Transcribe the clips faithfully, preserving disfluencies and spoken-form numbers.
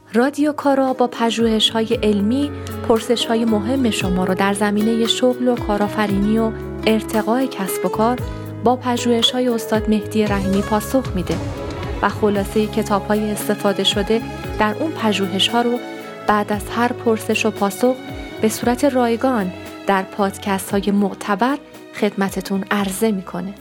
رادیو کارا با پژوهش‌های علمی پرسش‌های مهم شما را در زمینه شغل و کارآفرینی و ارتقای کسب و کار با پژوهش‌های استاد مهدی رحیمی پاسخ میده و خلاصه کتاب‌های استفاده شده در اون پژوهش‌ها رو بعد از هر پرسش و پاسخ به صورت رایگان در پادکست‌های معتبر خدمتتون عرضه میکنه.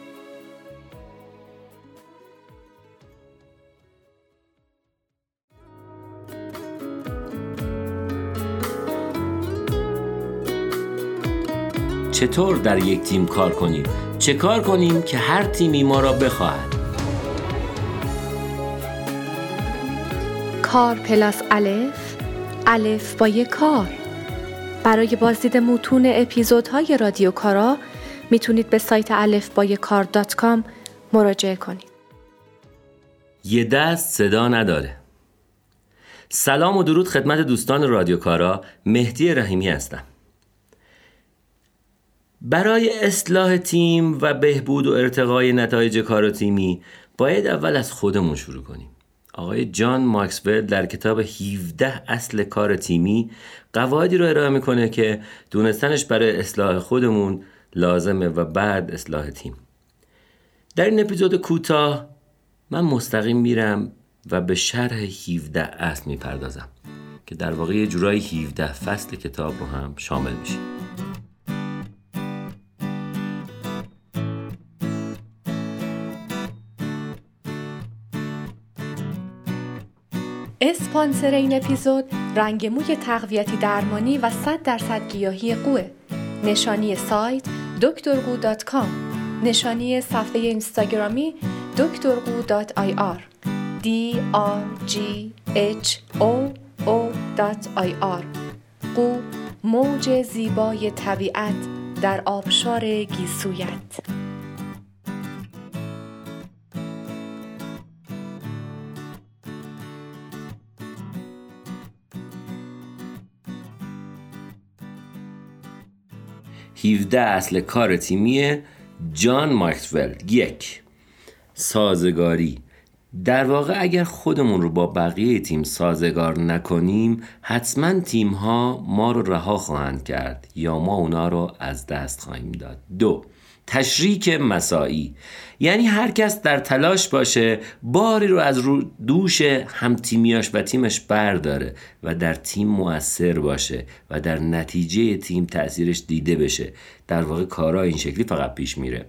چطور در یک تیم کار کنیم؟ چه کار کنیم که هر تیمی ما را بخواهد؟ کار پلاس الف، الف با یک کار. برای بازدید متون اپیزودهای رادیو کارا میتونید به سایت الف با یک کار دات کام مراجعه کنید. یه دست صدا نداره. سلام و درود خدمت دوستان رادیو کارا، مهدی رحیمی هستم. برای اصلاح تیم و بهبود و ارتقای نتایج کار تیمی باید اول از خودمون شروع کنیم. آقای جان ماکسول در کتاب هفده اصل کار تیمی قواعدی رو ارائه میکنه که دونستنش برای اصلاح خودمون لازمه و بعد اصلاح تیم. در این اپیزود کوتاه من مستقیم میرم و به شرح هفده اصل میپردازم که در واقع یه جورایی هفده فصل کتاب رو هم شامل میشه. اسپانسر این اپیزود رنگ موی تقویتی درمانی و صد درصد گیاهی قوه. نشانی سایت دکتر قو دات کام، نشانی صفحه اینستاگرامی دکتر قو دات آی آر دی آر جی اچ او او دات آی آر. قو، موج زیبای طبیعت در آبشار گیسویت. هفده اصل کار تیمی جان ماکسول. یک، سازگاری. در واقع اگر خودمون رو با بقیه تیم سازگار نکنیم حتما تیم ها ما رو رها خواهند کرد یا ما اونا رو از دست خواهیم داد. دو، تشریک مساعی، یعنی هر کس در تلاش باشه باری رو از رو دوش هم تیمیاش و تیمش برداره و در تیم مؤثر باشه و در نتیجه تیم تأثیرش دیده بشه. در واقع کارها این شکلی فقط پیش میره.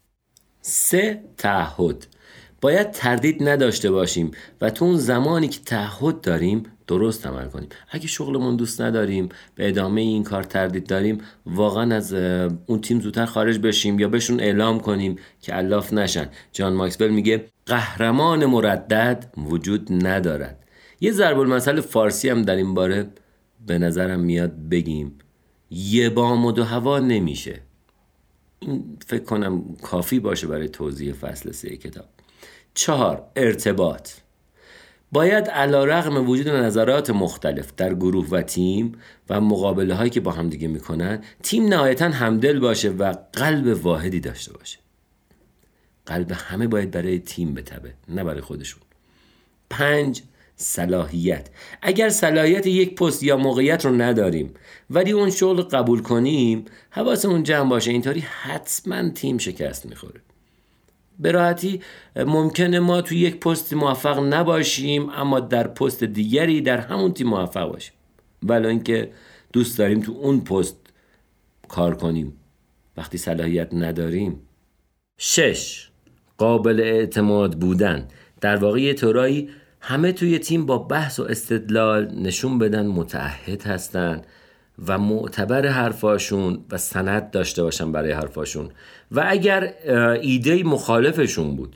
سه، تعهد. باید تردید نداشته باشیم و تو اون زمانی که تعهد داریم درست عمل کنیم. اگه شغلمون دوست نداریم، به ادامه این کار تردید داریم، واقعا از اون تیم زودتر خارج بشیم یا بهشون اعلام کنیم که الاف نشن. جان ماکسول میگه قهرمان مردد وجود ندارد. یه ضرب المثل فارسی هم در این باره به نظرم میاد بگیم، یه بام و دو هوا نمیشه. این فکر کنم کافی باشه برای توضیح فصل سه کتاب. چهار، ارتباط. باید علیرغم وجود نظرات مختلف در گروه و تیم و مقابله هایی که با هم دیگه میکنن، تیم نهایتاً همدل باشه و قلب واحدی داشته باشه. قلب همه باید برای تیم بتبه، نه برای خودشون. پنج، صلاحیت. اگر صلاحیت یک پست یا موقعیت رو نداریم ولی اون شغل قبول کنیم، حواسمون جمع باشه، اینطوری حتما تیم شکست میخوره. به راحتی ممکنه ما توی یک پست موفق نباشیم اما در پست دیگری در همون تیم موفق باشیم، ولی اینکه دوست داریم تو اون پست کار کنیم وقتی صلاحیت نداریم. شش، قابل اعتماد بودن. در واقع یه طورایی همه توی تیم با بحث و استدلال نشون بدن متعهد هستن و معتبر حرفاشون و سند داشته باشن برای حرفاشون و اگر ایده مخالفشون بود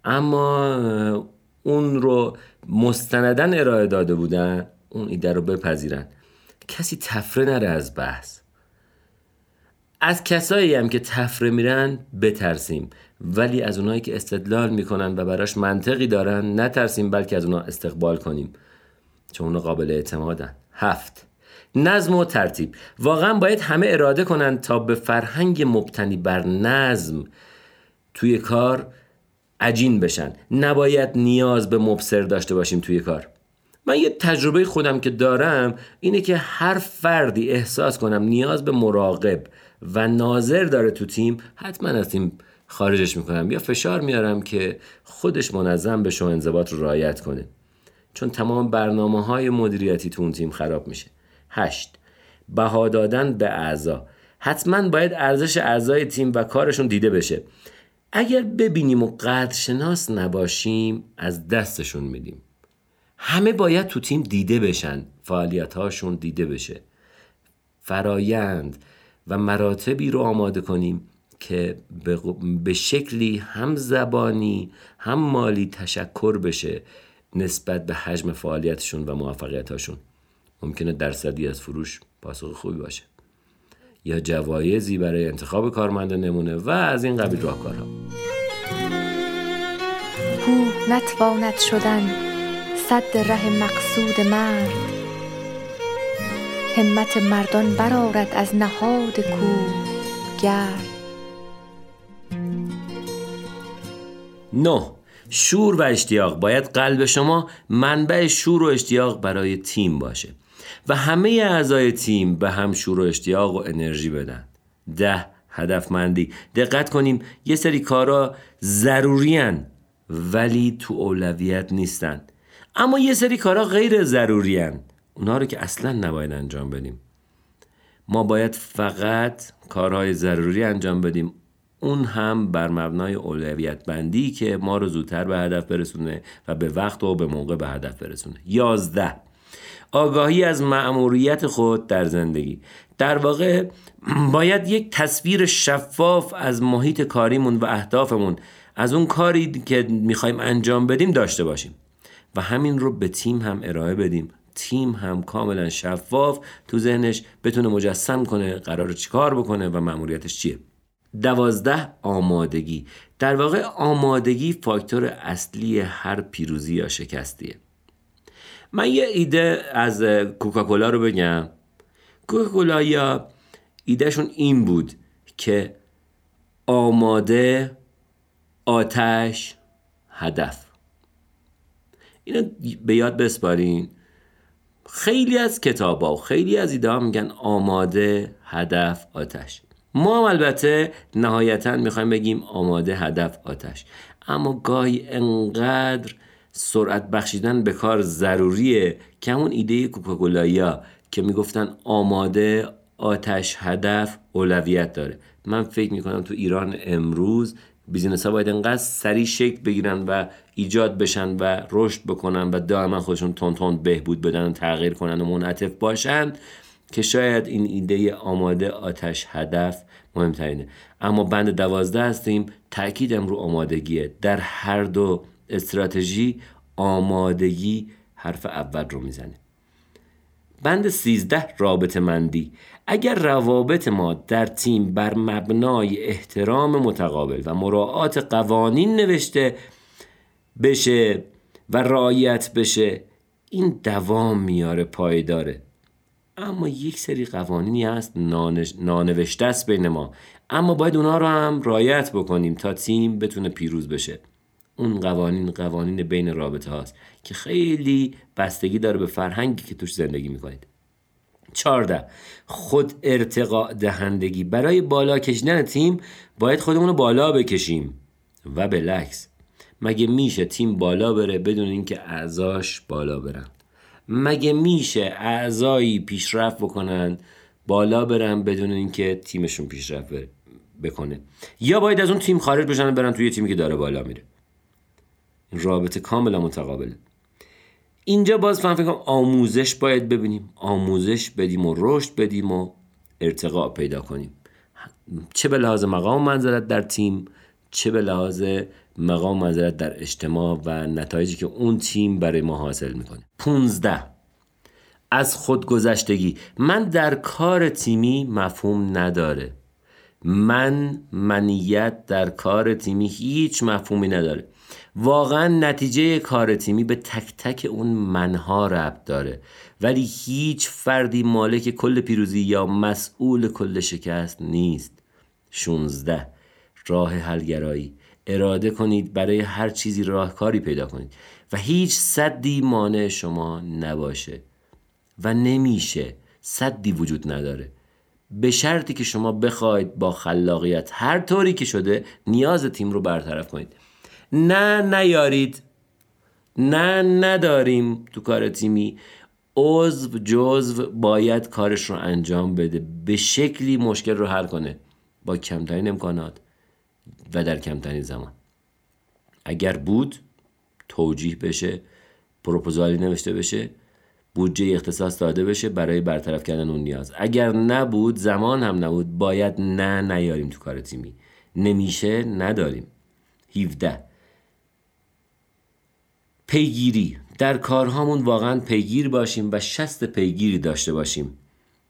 اما اون رو مستندن ارائه داده بودن، اون ایده رو بپذیرن. کسی تفره نره از بحث. از کسایی هم که تفره میرن بترسیم، ولی از اونایی که استدلال میکنن و براش منطقی دارن نترسیم، بلکه از اونا استقبال کنیم چون اونا قابل اعتمادن. هفت، نظم و ترتیب. واقعا باید همه اراده کنن تا به فرهنگ مبتنی بر نظم توی کار عجین بشن. نباید نیاز به مبصر داشته باشیم توی کار. من یه تجربه خودم که دارم اینه که هر فردی احساس کنم نیاز به مراقب و ناظر داره تو تیم، حتما از تیم خارجش میکنم یا فشار میارم که خودش منظم بشه و انضباط رو رعایت کنه، چون تمام برنامه‌های مدیریتی تو اون تیم خراب میشه. هشت، بها دادن به اعضا. حتما باید ارزش اعضای تیم و کارشون دیده بشه. اگر ببینیم و قدرشناس نباشیم از دستشون میدیم. همه باید تو تیم دیده بشن، فعالیت‌هاشون دیده بشه. فرایند و مراتبی رو آماده کنیم که به شکلی هم زبانی هم مالی تشکر بشه نسبت به حجم فعالیتشون و موفقیتاشون. ممکنه درصدی از فروش پاسخ خوبی باشه یا جوایزی برای انتخاب کارمند نمونه و از این قبیل راهکارها. کوه نتواند شدن سد ره مقصود مرد، همت مردان برآرد از نهاد کوه گرد. نه، شور و اشتیاق. باید قلب شما منبع شور و اشتیاق برای تیم باشه و همه اعضای تیم به هم شور و اشتیاق و انرژی بدن. ده، هدفمندی. دقت کنیم یه سری کارا ضروری هن ولی تو اولویت نیستن، اما یه سری کارا غیر ضروری هن، اونا رو که اصلا نباید انجام بدیم. ما باید فقط کارهای ضروری انجام بدیم، اون هم بر مبنای اولویت بندی که ما رو زودتر به هدف برسونه و به وقت و به موقع به هدف برسونه. یازده، آگاهی از مأموریت خود در زندگی. در واقع باید یک تصویر شفاف از محیط کاریمون و اهدافمون، از اون کاری که میخوایم انجام بدیم داشته باشیم و همین رو به تیم هم ارائه بدیم. تیم هم کاملا شفاف تو ذهنش بتونه مجسم کنه قراره چی کار بکنه و مأموریتش چیه. دوازده، آمادگی. در واقع آمادگی فاکتور اصلی هر پیروزی یا شکستیه. من یه ایده از کوکاکولا رو بگم. کوکاکولا یا ایدهشون این بود که آماده، آتش، هدف. اینو به یاد بسپارین. خیلی از کتابا و خیلی از ایده ها میگن آماده، هدف، آتش. ما هم البته نهایتاً میخوایم بگیم آماده، هدف، آتش، اما گاهی انقدر سرعت بخشیدن به کار ضروریه که همون ایده کوکاکولایی‌ها که میگفتن آماده، آتش، هدف اولویت داره. من فکر میکنم تو ایران امروز بیزینس ها باید انقدر سریع شکل بگیرن و ایجاد بشن و رشد بکنن و دائما خودشون تون تون بهبود بدن، تغییر کنن و منعطف باشن که شاید این ایده آماده، آتش، هدف مهمترینه. اما بند دوازده هستیم، تأکیدم رو آمادگیه. در هر دو استراتژی آمادگی حرف اول رو میزنه. بند سیزده، رابطه مندی. اگر روابط ما در تیم بر مبنای احترام متقابل و مراعات قوانین نوشته بشه و رعایت بشه، این دوام میاره، پایداره. اما یک سری قوانینی هست نانوشته است بین ما، اما باید اونا رو هم رعایت بکنیم تا تیم بتونه پیروز بشه. اون قوانین قوانین بین رابطه هاست که خیلی بستگی داره به فرهنگی که توش زندگی میکنید. چهارده، خود ارتقاء دهندگی. برای بالا کشیدن تیم باید خودمون رو بالا بکشیم و بالعکس. مگه میشه تیم بالا بره بدون اینکه اعضاش بالا برن؟ مگه میشه اعضایی پیشرفت بکنن بالا برن بدون اینکه تیمشون پیشرفت بکنه؟ یا باید از اون تیم خارج بشن و برن توی تیمی که داره بالا میره. این رابطه کاملا متقابله. اینجا باز فهم فکرم آموزش باید ببینیم، آموزش بدیم و رشد بدیم و ارتقاء پیدا کنیم، چه به لحاظ مقام منزلت در تیم، چه به لحاظ مقام منزلت در اجتماع و نتایجی که اون تیم برای ما حاصل میکنه. پونزده، از خودگذشتگی. من در کار تیمی مفهوم نداره. من منیت در کار تیمی هیچ مفهومی نداره. واقعا نتیجه کار تیمی به تک تک اون منها ربط داره، ولی هیچ فردی مالک کل پیروزی یا مسئول کل شکست نیست. شانزده، راه حلگرایی. اراده کنید، برای هر چیزی راهکاری پیدا کنید و هیچ سدی مانع شما نباشه و نمیشه، سدی وجود نداره، به شرطی که شما بخواید با خلاقیت هر طوری که شده نیاز تیم رو برطرف کنید. نه نیارید، نه نداریم تو کار تیمی، عضو جزو باید کارش رو انجام بده، به شکلی مشکل رو حل کنه با کمترین امکانات و در کمترین زمان. اگر بود توجیه بشه، پروپوزالی نوشته بشه، بودجه اختصاص داده بشه برای برطرف کردن اون نیاز. اگر نبود، زمان هم نبود، باید نه نیاریم تو کار تیمی. نمیشه، نداریم. هفده پیگیری. در کارهامون واقعا پیگیر باشیم و شست پیگیری داشته باشیم.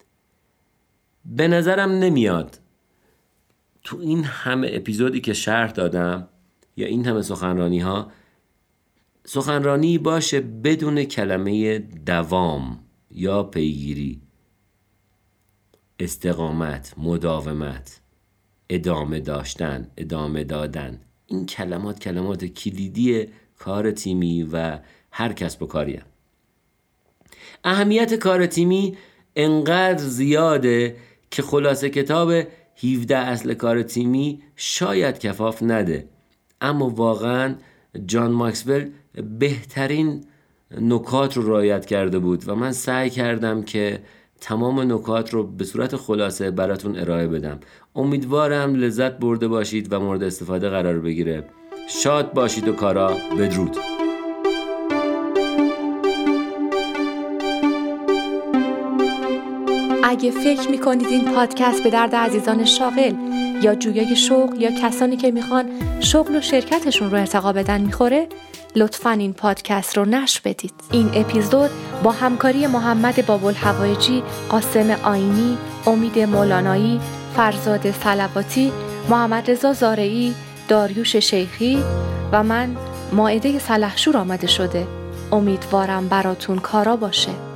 به نظرم نمیاد تو این همه اپیزودی که شرح دادم یا این همه سخنرانی ها سخنرانی باشه بدون کلمه دوام یا پیگیری، استقامت، مداومت، ادامه داشتن، ادامه دادن. این کلمات کلمات کلیدی کار تیمی و هر کسب و کاریه. اهمیت کار تیمی انقدر زیاده که خلاصه کتاب هفده اصل کار تیمی شاید کفاف نده، اما واقعا جان ماکسول بهترین نکات رو رعایت کرده بود و من سعی کردم که تمام نکات رو به صورت خلاصه براتون ارائه بدم. امیدوارم لذت برده باشید و مورد استفاده قرار بگیره. شاد باشید و کارا بدرود. اگه فکر میکنید این پادکست به درد عزیزان شاغل یا جویای شغل یا کسانی که میخوان شغل و شرکتشون رو ارتقا بدن میخوره، لطفاً این پادکست رو نشر بدید. این اپیزود با همکاری محمد بابالحوایجی، قاسم آینی، امید مولانایی، فرزاد صلواتی، محمد رضا زارعی، داریوش شیخی و من مائده سلحشور آماده شده. امیدوارم براتون کارا باشه.